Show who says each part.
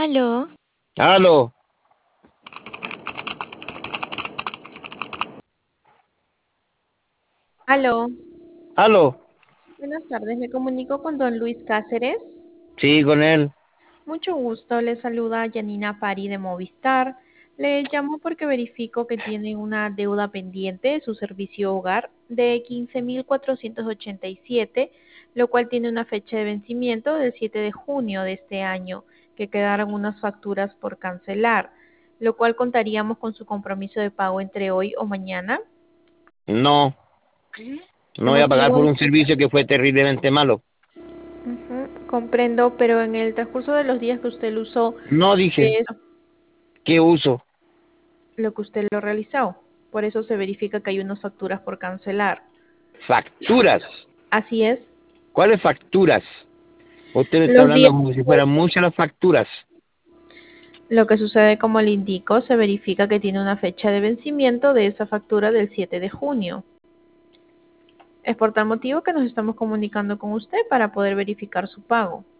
Speaker 1: Aló,
Speaker 2: Aló,
Speaker 3: Aló,
Speaker 2: aló.
Speaker 3: buenas tardes, me comunico con don Luis Cáceres.
Speaker 2: Sí, con él.
Speaker 3: Mucho gusto, le saluda Yanina Pari de Movistar. Le llamo porque verifico que tiene una deuda pendiente de su servicio hogar de 15.487, lo cual tiene una fecha de vencimiento del 7 de junio de este año, que quedaron unas facturas por cancelar, lo cual contaríamos con su compromiso de pago entre hoy o mañana.
Speaker 2: No,
Speaker 3: El
Speaker 2: no voy a pagar
Speaker 3: motivo
Speaker 2: por
Speaker 3: es.
Speaker 2: un servicio que fue terriblemente malo.
Speaker 3: Ujú, comprendo, pero en el transcurso de los días que usted lo usó,
Speaker 2: No dije,
Speaker 3: es
Speaker 2: ¿qué uso?
Speaker 3: lo que usted lo realizó. Por eso se verifica que hay unas facturas por cancelar.
Speaker 2: Facturas.
Speaker 3: Así es.
Speaker 2: ¿Cuáles facturas? Usted me está
Speaker 3: Los
Speaker 2: hablando
Speaker 3: días,
Speaker 2: como si fueran muchas las facturas.
Speaker 3: lo que sucede, como le indico, se verifica que tiene una fecha de vencimiento de esa factura del 7 de junio. Es por tal motivo que nos estamos comunicando con usted para poder verificar su pago.